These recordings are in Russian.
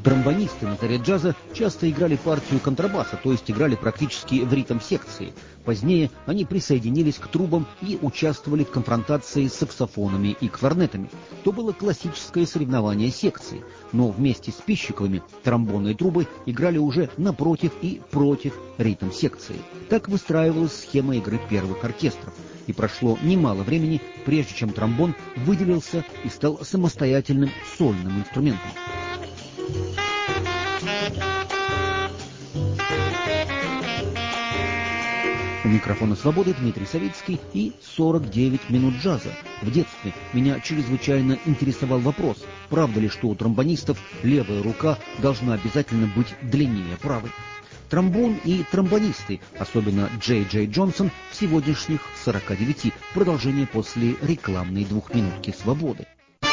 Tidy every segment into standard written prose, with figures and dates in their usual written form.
Тромбонисты на заре джаза часто играли партию контрабаса, то есть играли практически в ритм секции. Позднее они присоединились к трубам и участвовали в конфронтации с саксофонами и кларнетами. То было классическое соревнование секций, но вместе с Пищиковыми тромбоны и трубы играли уже напротив и против ритм секции. Так выстраивалась схема игры первых оркестров. И прошло немало времени, прежде чем тромбон выделился и стал самостоятельным сольным инструментом. У микрофона «Свободы» Дмитрий Савицкий и 49 минут джаза. В детстве меня чрезвычайно интересовал вопрос, правда ли, что у тромбонистов левая рука должна обязательно быть длиннее правой. Тромбон и тромбонисты, особенно Джей Джей Джонсон, в сегодняшних 49, продолжение после рекламной двухминутки «Свободы».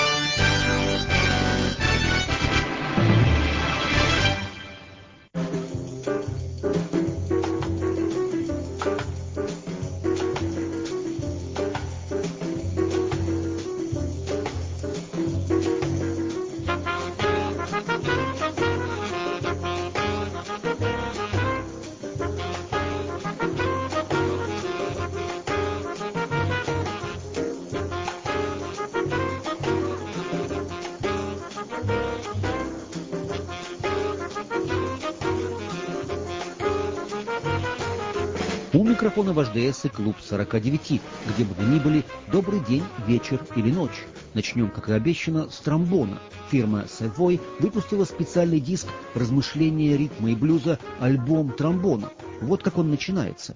У микрофона ваш ДС и клуб 49, где бы вы ни были, добрый день, вечер или ночь. Начнем, как и обещано, с тромбона. Фирма Savoy выпустила специальный диск «Размышления ритма и блюза. Альбом тромбона». Вот как он начинается.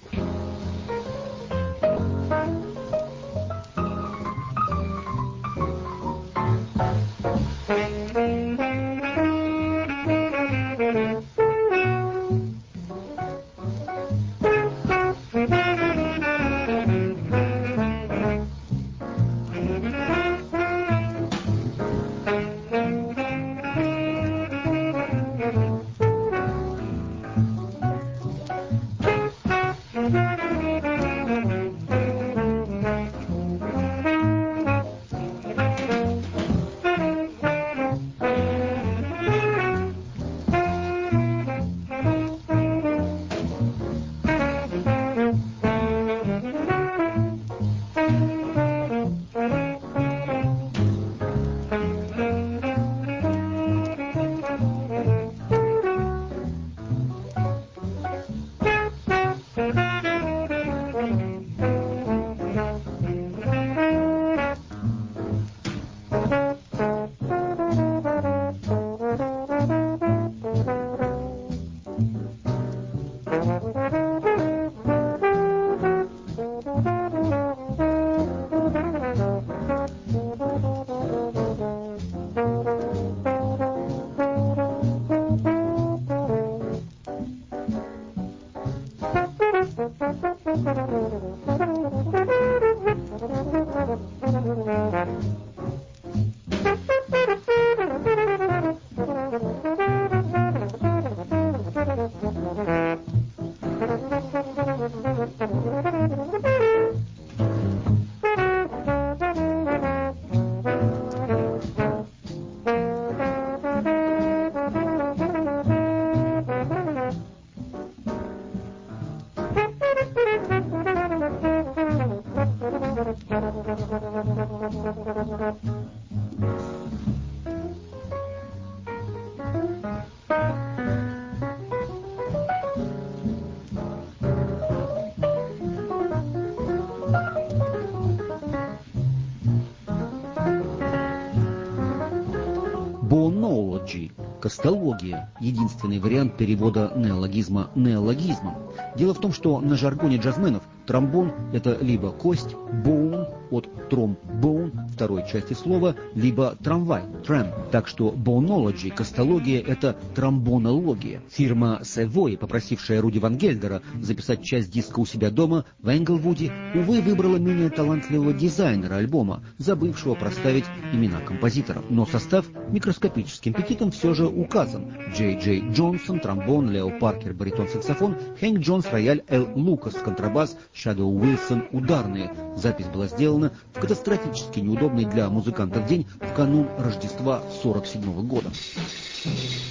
Bonology – костология, единственный вариант перевода неологизма неологизмом. Дело в том, что на жаргоне джазменов тромбон – это либо кость, bone, от тромбон, второй части слова, либо трамвай, tram. Так что bonology, костология – это тромбонология. Фирма Savoy, попросившая Руди Ван Гельдера записать часть диска у себя дома в Энглвуде, увы, выбрала менее талантливого дизайнера альбома, забывшего проставить имена композиторов. Но состав микроскопическим петитом все же указан. Джей Джей Джонсон, тромбон, Лео Паркер, баритон-саксофон, Хэнк Джонс, рояль, Эл Лукас, контрабас, Шадоу Уилсон, ударные. Запись была сделана в катастрофически неудобный для музыкантов день в канун Рождества 1947 года.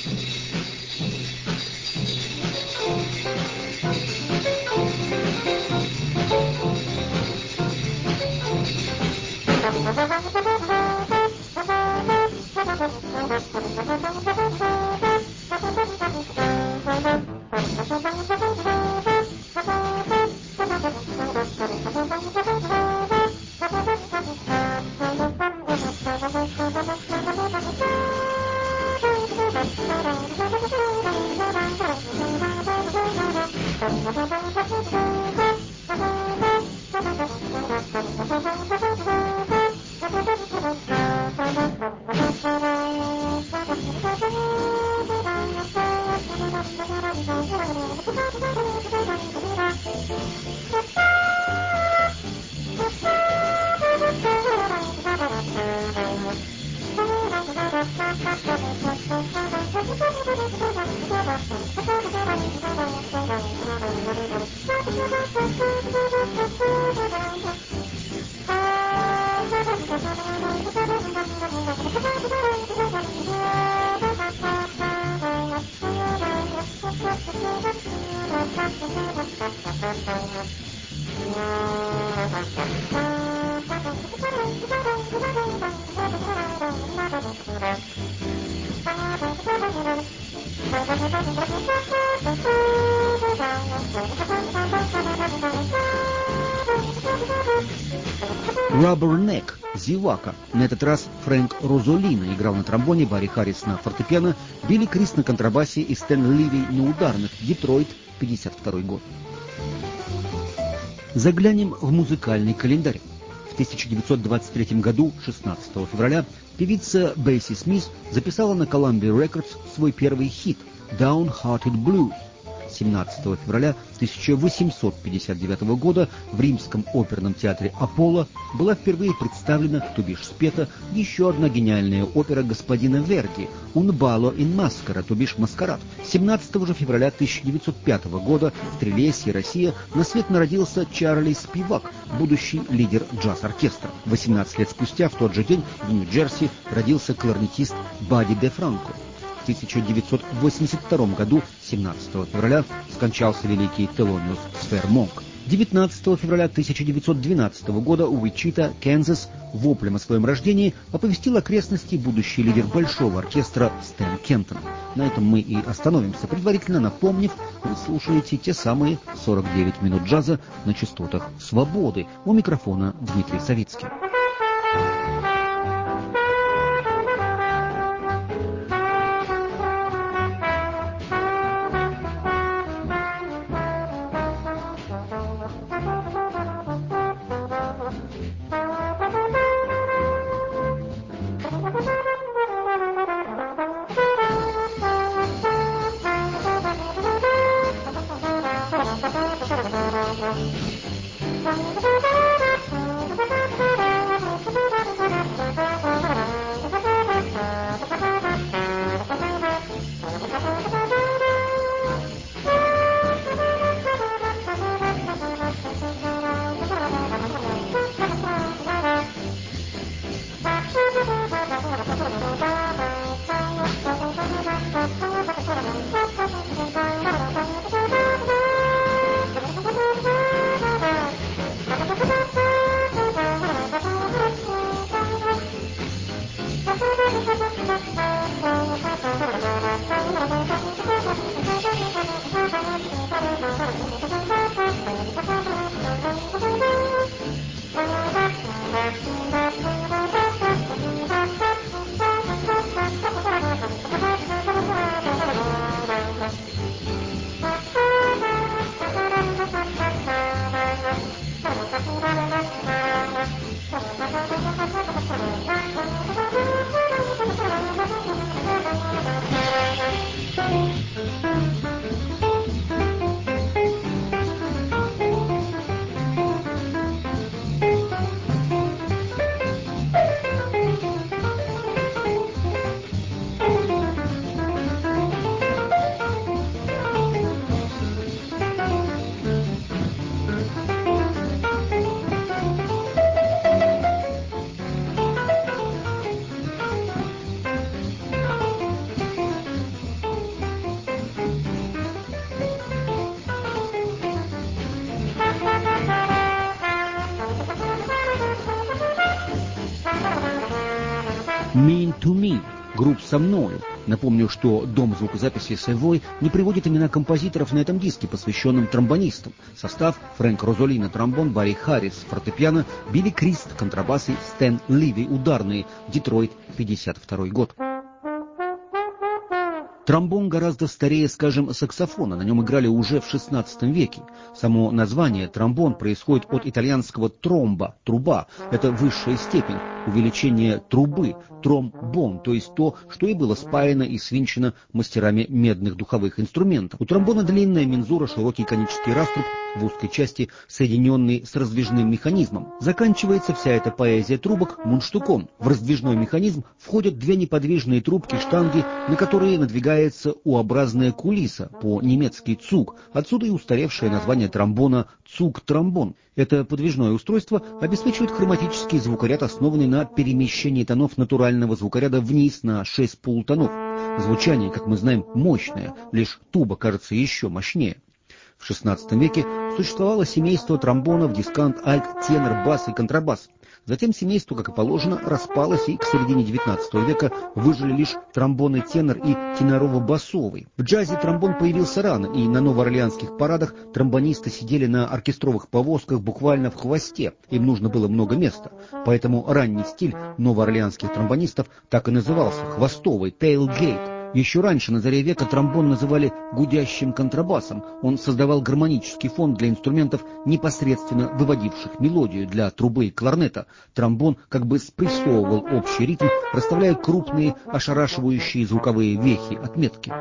Rubberneck, Зевака. На этот раз Фрэнк Розолино играл на тромбоне, Барри Харрис на фортепиано, Билли Крис на контрабасе и Стэн Ливи на ударных. Детройт, 52 год. Заглянем в музыкальный календарь. В 1923 году, 16 февраля, певица Бесси Смит записала на Columbia Records свой первый хит «Downhearted Blues». 17 февраля 1859 года в Римском оперном театре «Аполло» была впервые представлена, то бишь спета, еще одна гениальная опера господина Верди «Un ballo in maschera», то бишь «Маскарад». 17 же февраля 1905 года в Трилесье, Россия, на свет народился Чарли Спивак, будущий лидер джаз-оркестра. 18 лет спустя, в тот же день, в Нью-Джерси, родился кларнетист Бадди де Франко. В 1982 году, 17 февраля, скончался великий Телониус Сфер-Монк. 19 февраля 1912 года Уичита, Канзас, воплем о своем рождении оповестил окрестности будущий лидер большого оркестра Стэн Кентон. На этом мы и остановимся, предварительно напомнив, вы слушаете те самые 49 минут джаза на частотах свободы. У микрофона Дмитрий Савицкий. Mean to Me, групп со мною. Напомню, что дом звукозаписи Savoy не приводит имена композиторов на этом диске, посвященном тромбонистам. Состав: Фрэнк Розолино, тромбон, Барри Харрис, фортепиано, Билли Крист, контрабасы, Стэн Ливи, ударные, Детройт, 52 год. Тромбон гораздо старее, скажем, саксофона, на нем играли уже в XVI веке. Само название тромбон происходит от итальянского тромба, труба, это высшая степень, увеличение трубы, тромбон, то есть то, что и было спаяно и свинчено мастерами медных духовых инструментов. У тромбона длинная мензура, широкий конический раструб, в узкой части соединенный с раздвижным механизмом. Заканчивается вся эта поэзия трубок мундштуком. В раздвижной механизм входят две неподвижные трубки-штанги, на которые надвигается U-образная кулиса, по-немецки «цуг», отсюда и устаревшее название тромбона «цуг-тромбон». Это подвижное устройство обеспечивает хроматический звукоряд, основанный на перемещении тонов натурального звукоряда вниз на 6 полутонов. Звучание, как мы знаем, мощное, лишь туба кажется еще мощнее. В XVI веке существовало семейство тромбонов: дискант, альт, тенор, бас и контрабас. Затем семейство, как и положено, распалось, и к середине XIX века выжили лишь тромбоны тенор и тенорово-басовый. В джазе тромбон появился рано, и на новоорлеанских парадах тромбонисты сидели на оркестровых повозках буквально в хвосте. Им нужно было много места. Поэтому ранний стиль новоорлеанских тромбонистов так и назывался — хвостовый, tailgate. Еще раньше, на заре века, тромбон называли гудящим контрабасом. Он создавал гармонический фон для инструментов, непосредственно выводивших мелодию. Для трубы и кларнета тромбон как бы спрессовывал общий ритм, расставляя крупные, ошарашивающие звуковые вехи, отметки.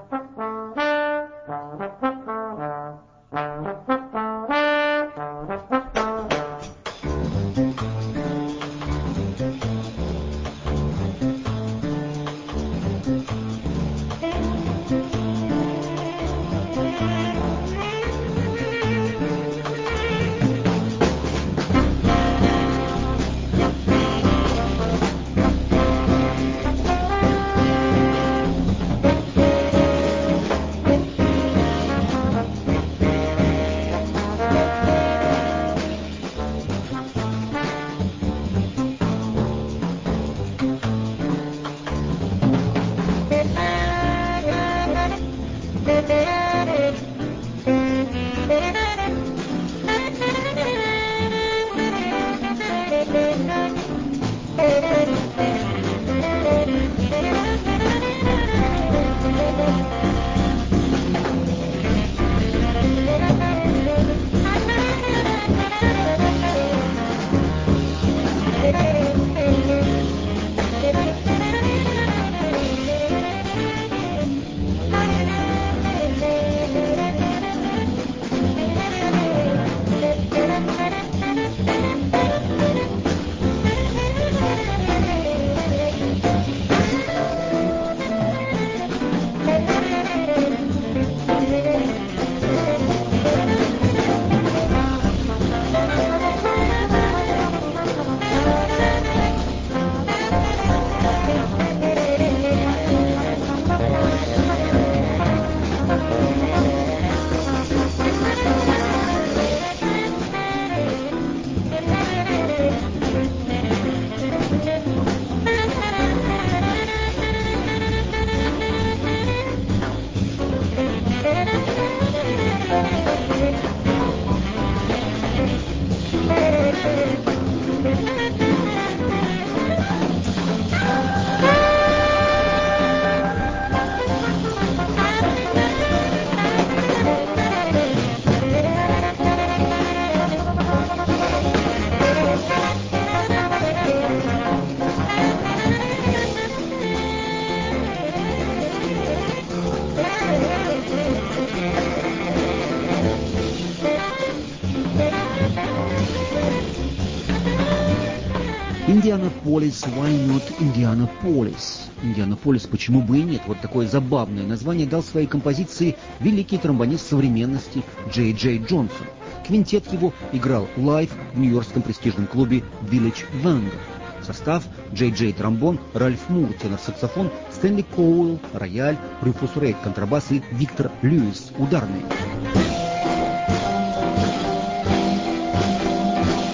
Индианаполис, why not Индианаполис? Индианаполис, почему бы и нет? Вот такое забавное название дал своей композиции великий тромбонист современности Джей Джей Джонсон. Квинтет его играл лайв в нью-йоркском престижном клубе Village Vanguard. Состав: Джей Джей тромбон, Ральф Мур тенор-саксофон, Стэнли Коуэлл рояль, Руфус Рейд контрабас и Виктор Льюис ударные.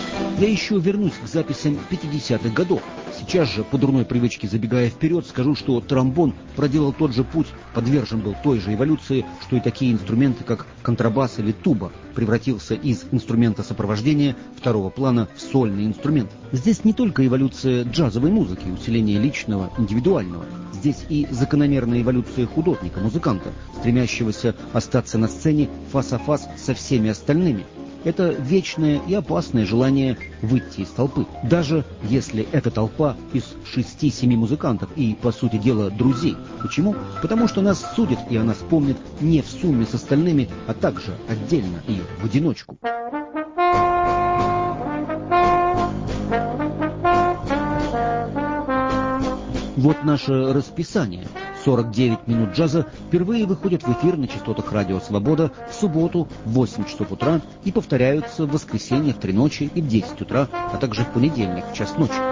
Я еще вернусь к записям 50-х годов. Сейчас же, по дурной привычке забегая вперед, скажу, что тромбон проделал тот же путь, подвержен был той же эволюции, что и такие инструменты, как контрабас или туба, превратился из инструмента сопровождения второго плана в сольный инструмент. Здесь не только эволюция джазовой музыки, усиление личного, индивидуального. Здесь и закономерная эволюция художника, музыканта, стремящегося остаться на сцене фас-а-фас со всеми остальными. Это вечное и опасное желание выйти из толпы. Даже если эта толпа из 6-7 музыкантов и, по сути дела, друзей. Почему? Потому что нас судят и о нас помнят не в сумме с остальными, а также отдельно и в одиночку. Вот наше расписание. 49 минут джаза впервые выходят в эфир на частотах Радио Свобода в субботу в 8 часов утра и повторяются в воскресенье в 3 ночи и в 10 утра, а также в понедельник в час ночи.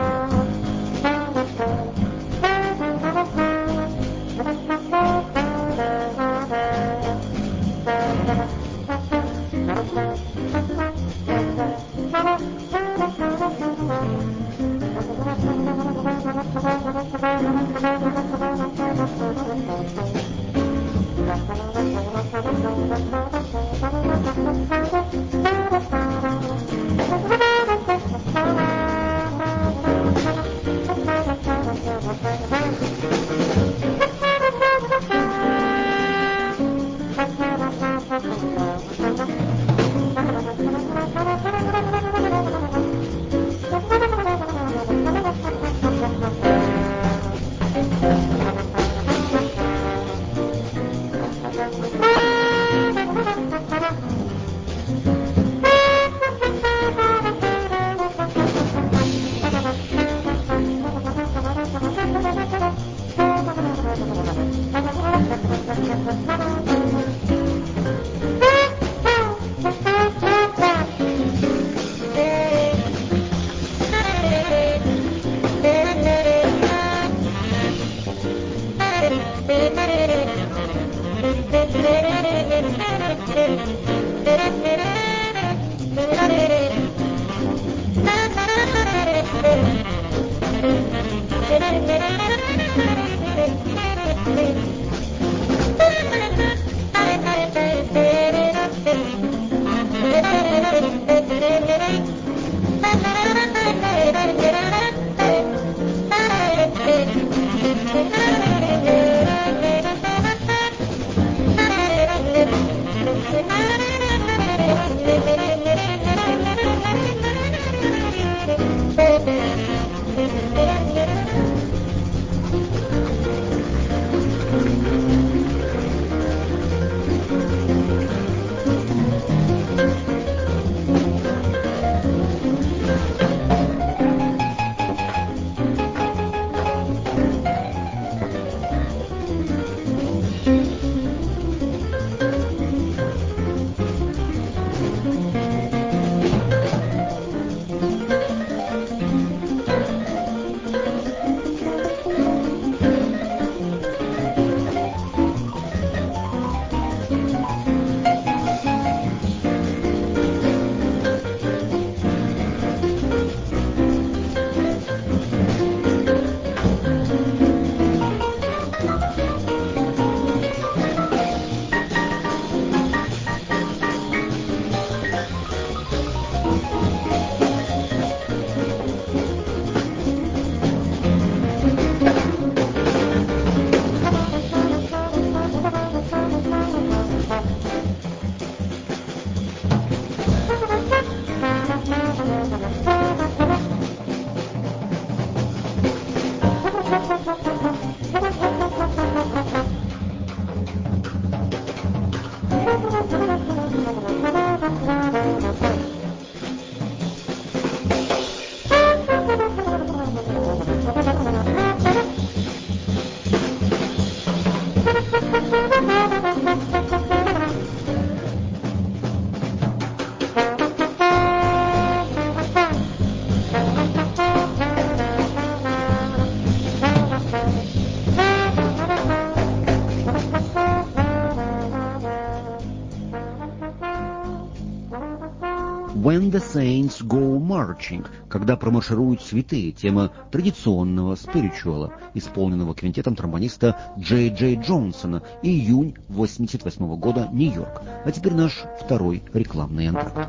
«When the Saints Go Marching», когда промаршируют святые, тема традиционного спиричуала, исполненного квинтетом тромбониста Джей Джей Джонсона, июнь 1988 года, Нью-Йорк. А теперь наш второй рекламный антракт.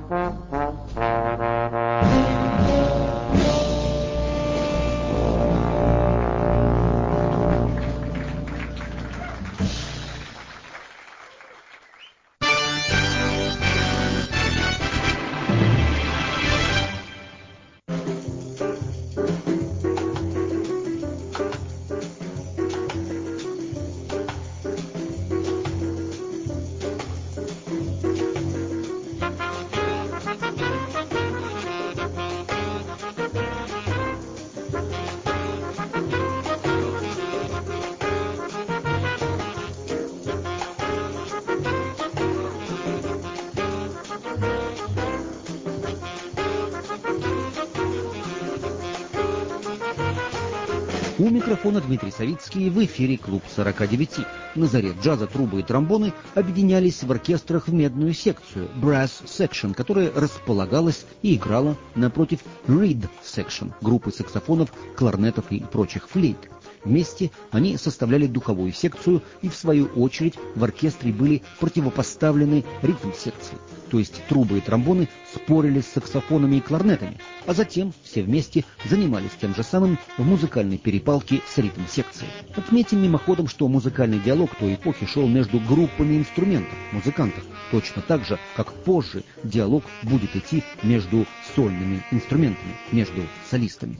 У микрофона Дмитрий Савицкий, в эфире «Клуб 49». На заре джаза трубы и тромбоны объединялись в оркестрах в медную секцию Brass Section, которая располагалась и играла напротив Reed Section, группы саксофонов, кларнетов и прочих флейт. Вместе они составляли духовую секцию, и в свою очередь в оркестре были противопоставлены ритм-секции. То есть трубы и тромбоны спорили с саксофонами и кларнетами, а затем все вместе занимались тем же самым в музыкальной перепалке с ритм-секцией. Отметим мимоходом, что музыкальный диалог той эпохи шел между группами инструментов, музыкантов, точно так же, как позже диалог будет идти между сольными инструментами, между солистами.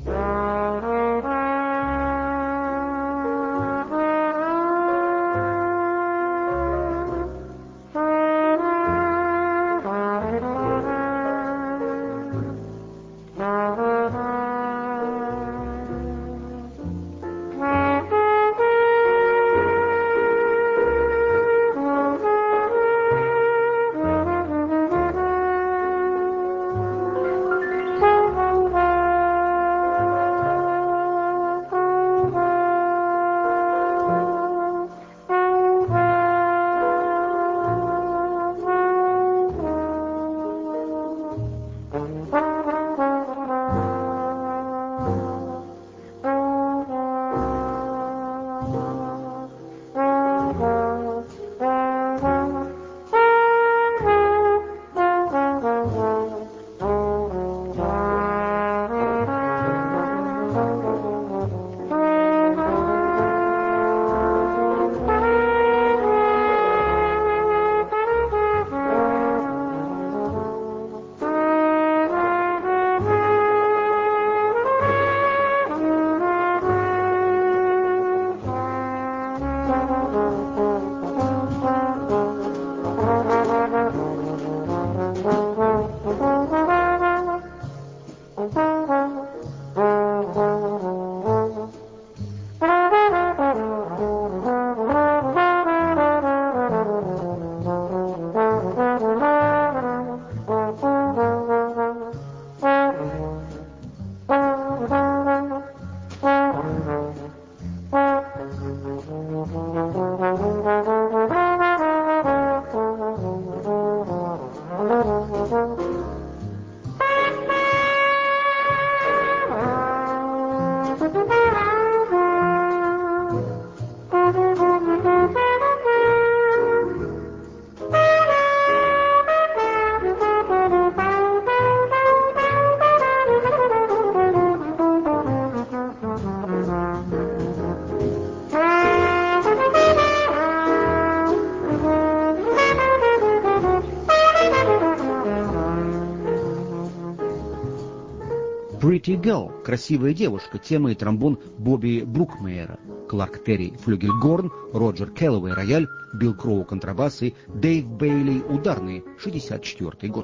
Pretty Girl, красивая девушка, тема и тромбон Бобби Брукмейера, Кларк Терри флюгельгорн, Роджер Келлоуэй рояль, Билл Кроу контрабасы, Дэйв Бейли ударные, 1964 год.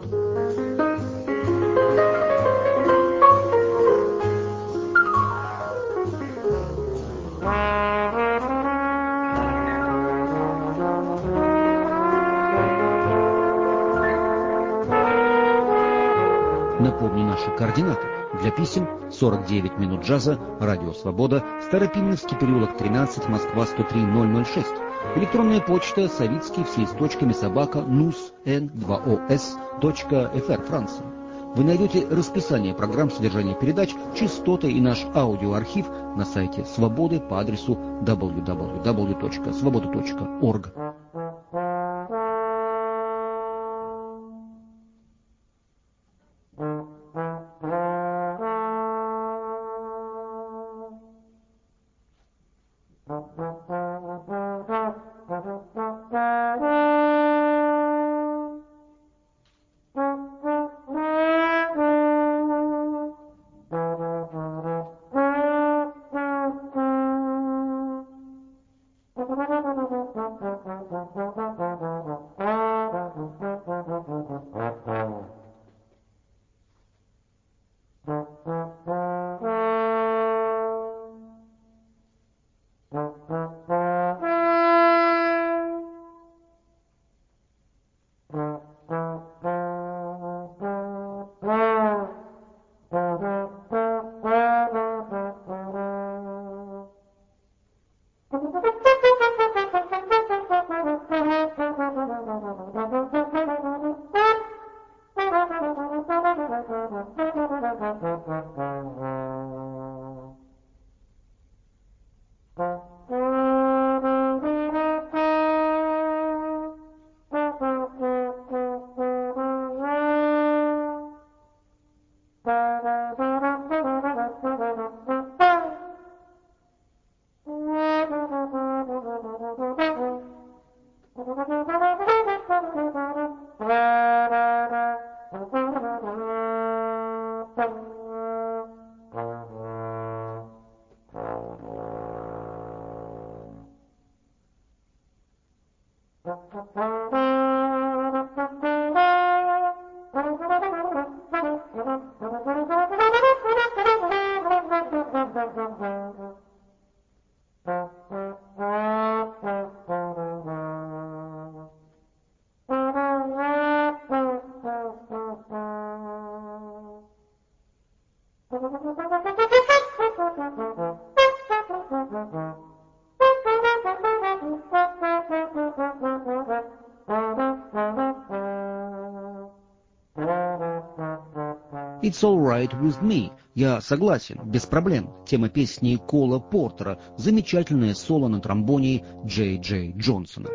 Напомню наши координаты. Для писем 49 минут джаза, Радио Свобода, Старопинновский переулок 13, Москва 103006. Электронная почта Савицкий, все с точками, собака, nus.n2os.fr, Франция. Вы найдете расписание программ, содержание передач, частоты и наш аудиоархив на сайте Свободы по адресу www.svoboda.org. «It's all right with me». «Я согласен, без проблем». Тема песни Кола Портера. Замечательное соло на тромбоне Джей Джей Джонсона.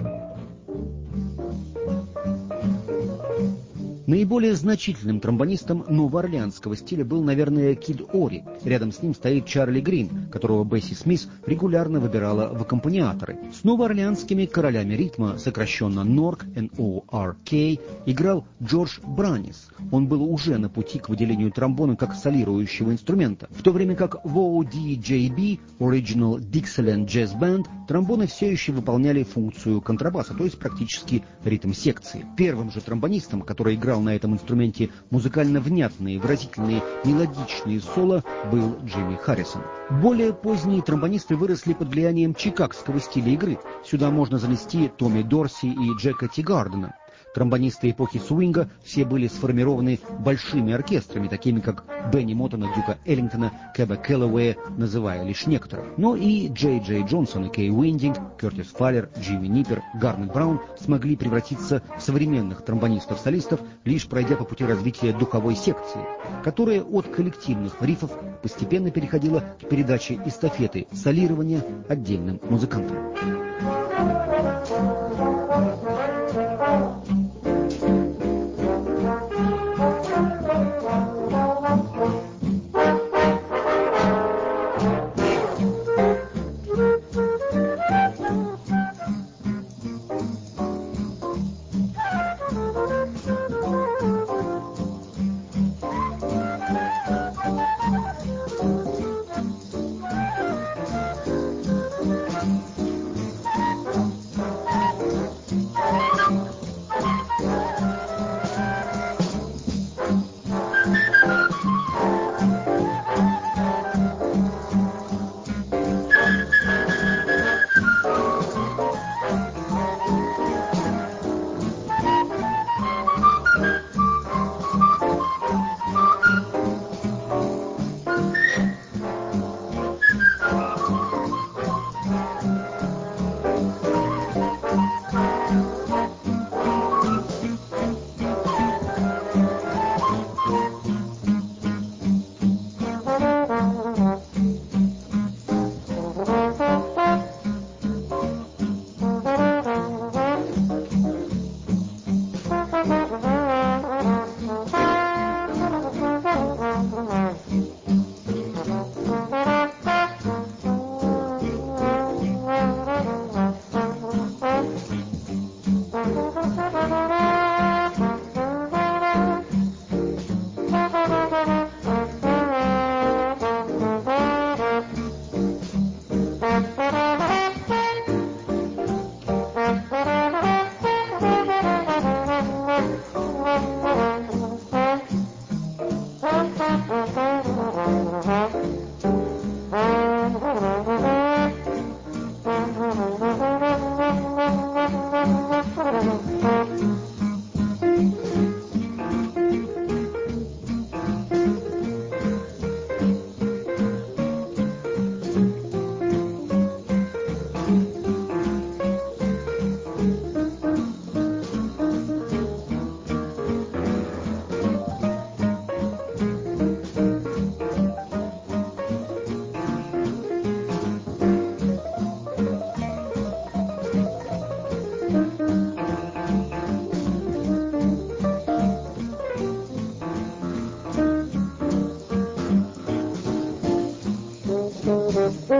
Наиболее значительным тромбонистом новоорлеанского стиля был, наверное, Кид Ори. Рядом с ним стоит Чарли Грин, которого Бесси Смис регулярно выбирала в аккомпаниаторы. С новоорлеанскими королями ритма, сокращенно NORK, N-O-R-K, играл Джордж Бранис. Он был уже на пути к выделению тромбона как солирующего инструмента, в то время как в ODJB, Original Dixieland Jazz Band, тромбоны все еще выполняли функцию контрабаса, то есть практически ритм секции. Первым же тромбонистом, который играл на этом инструменте музыкально внятные, выразительные, мелодичные соло, был Джимми Харрисон. Более поздние тромбонисты выросли под влиянием чикагского стиля игры. Сюда можно занести Томми Дорси и Джека Тигардена. Тромбонисты эпохи свинга все были сформированы большими оркестрами, такими как Бенни Моттона, Дюка Эллингтона, Кэба Келлоуэя, называя лишь некоторых. Но и Джей Джей Джонсон, и Кей Уиндинг, Кертис Фаллер, Джимми Ниппер, Гарнет Браун смогли превратиться в современных тромбонистов-солистов, лишь пройдя по пути развития духовой секции, которая от коллективных рифов постепенно переходила к передаче эстафеты солирования отдельным музыкантам.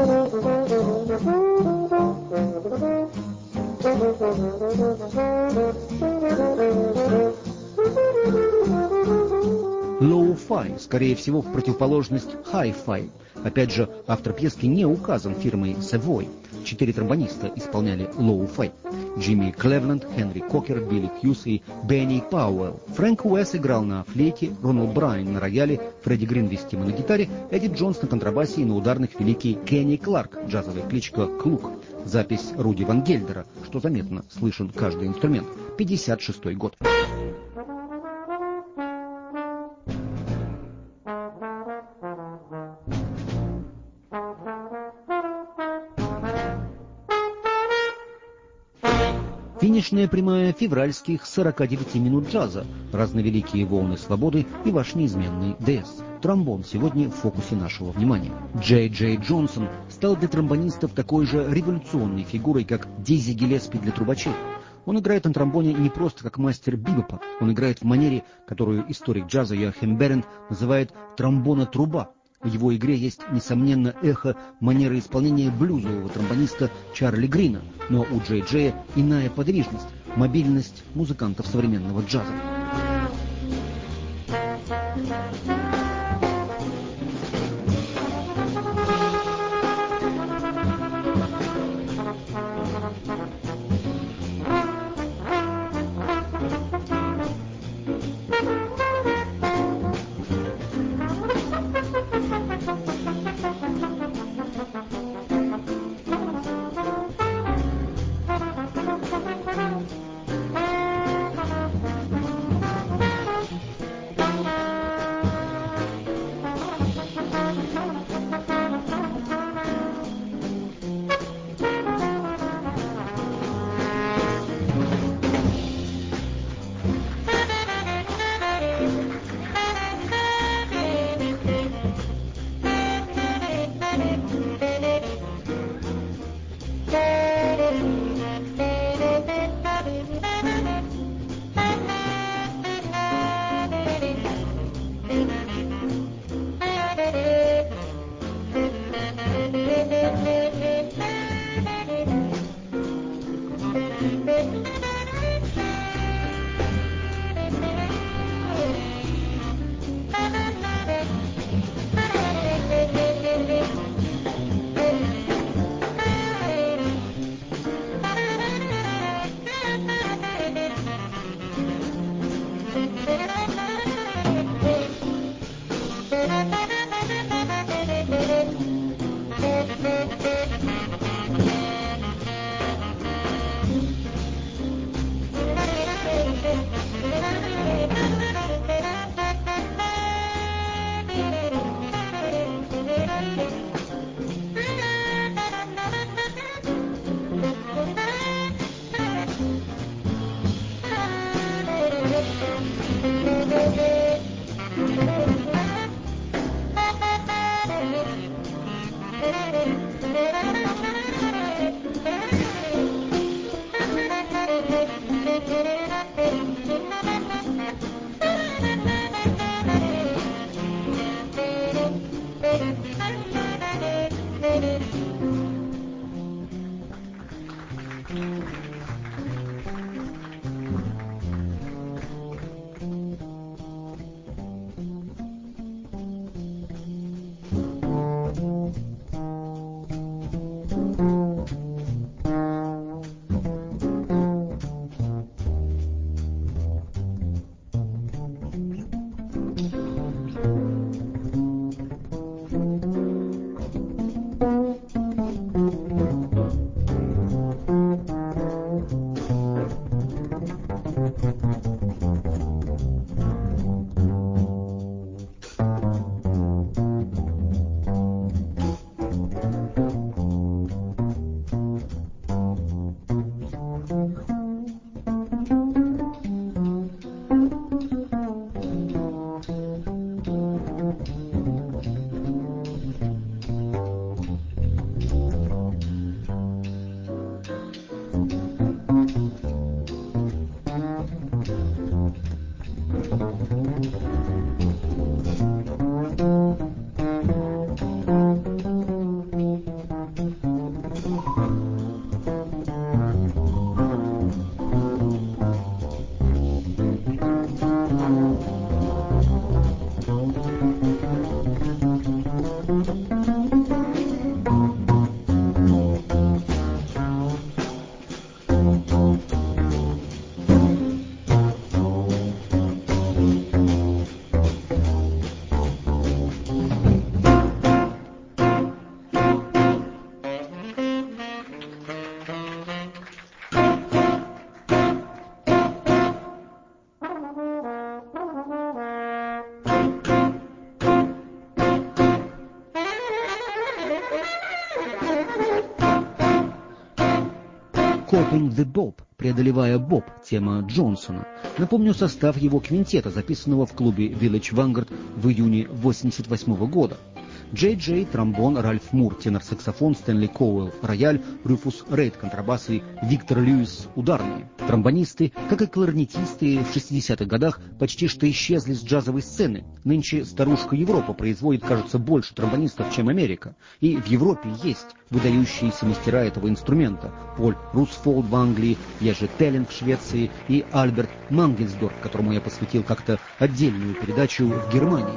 Low-fi, скорее всего, в противоположность hi-fi. Опять же, автор пьески не указан фирмой Savoy. 4 тромбониста исполняли low-fi. Джимми Клевленд, Хенри Кокер, Билли Хьюз и Бенни Пауэлл. Фрэнк Уэс играл на флейте, Рональд Брайан на рояле, Фредди Грин вестимо на гитаре, Эдди Джонс на контрабасе и на ударных великий Кенни Кларк, джазовая кличка Клук. Запись Руди Ван Гельдера, что заметно, слышен каждый инструмент. 56-й год. Финишная прямая февральских 49 минут джаза, разновеликие волны свободы и ваш неизменный ДС. Тромбон сегодня в фокусе нашего внимания. Джей Джонсон стал для тромбонистов такой же революционной фигурой, как Дизи Гиллеспи для трубачей. Он играет на тромбоне не просто как мастер бибопа, он играет в манере, которую историк джаза Йоахим Берент называет «тромбона-труба». В его игре есть, несомненно, эхо манеры исполнения блюзового тромбониста Чарли Грина, но у Джея иная подвижность, мобильность музыкантов современного джаза. Coping the Bob, преодолевая Боб, тема Джонсона. Напомню состав его квинтета, записанного в клубе Village Vanguard в июне 1988 года. Джей Джей, тромбон, Ральф Мур, тенор-саксофон, Стэнли Коуэлл, рояль, Руфус Рейд, контрабасы и Виктор Льюис, ударные. Тромбонисты, как и кларнетисты в 60-х годах, почти что исчезли с джазовой сцены. Нынче старушка Европа производит, кажется, больше тромбонистов, чем Америка. И в Европе есть выдающиеся мастера этого инструмента. Поль Русфолд в Англии, Ежи Теллинг в Швеции и Альберт Мангельсдорф, которому я посвятил как-то отдельную передачу в Германии.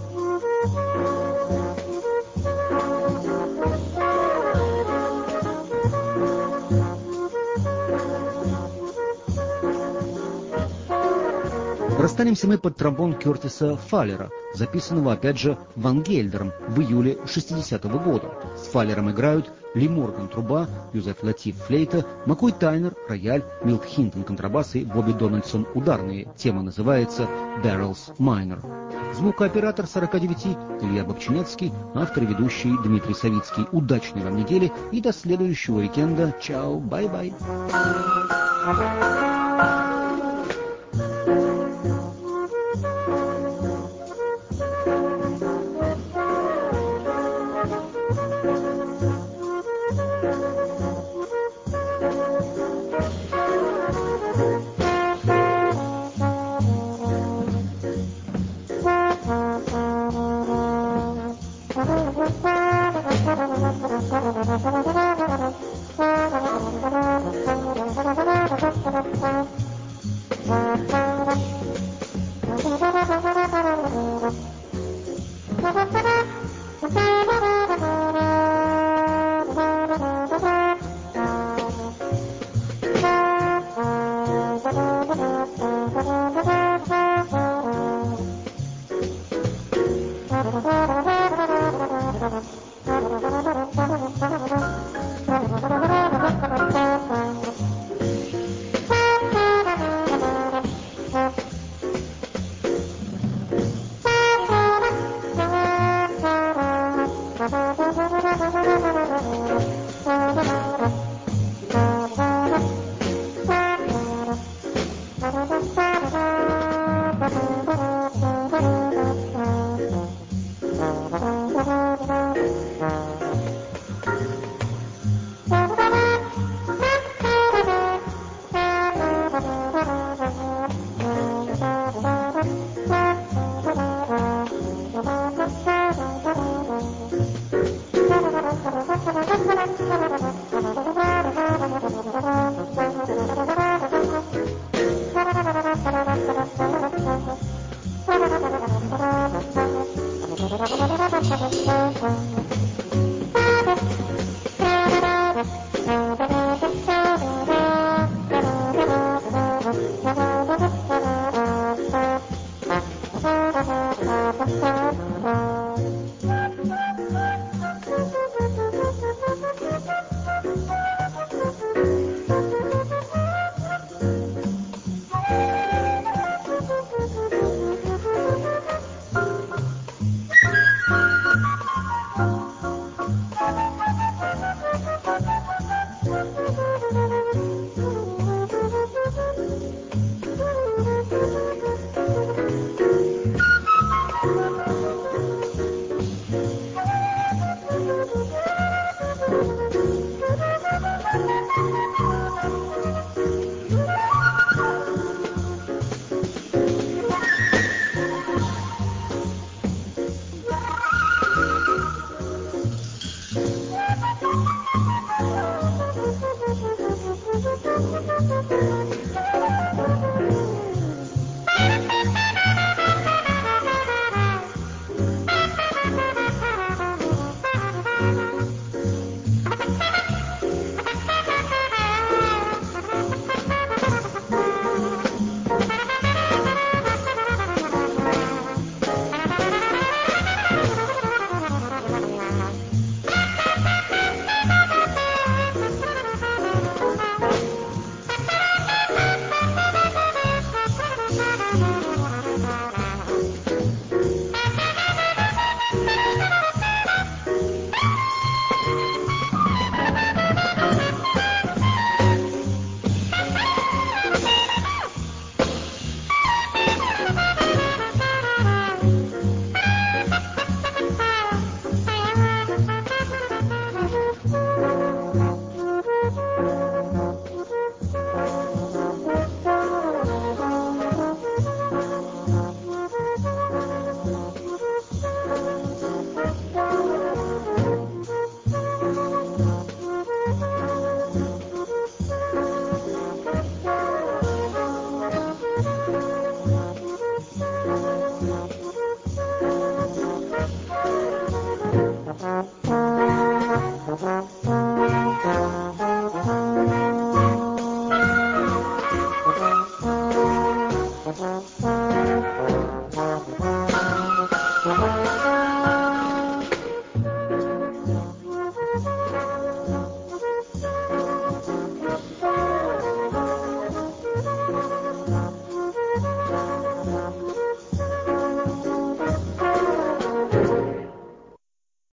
Расстанемся мы под тромбон Кертиса Фаллера, записанного опять же Ван Гельдером в июле 60-го года. С Фаллером играют Ли Морган труба, Юзеф Латиф флейта, Маккой Тайнер рояль, Милт Хинтон контрабасы и Бобби Дональдсон ударные. Тема называется Barrels Minor. Звукооператор 49 Илья Бобчинецкий, автор и ведущий Дмитрий Савицкий. Удачной вам недели и до следующего уикенда. Чао, бай-бай.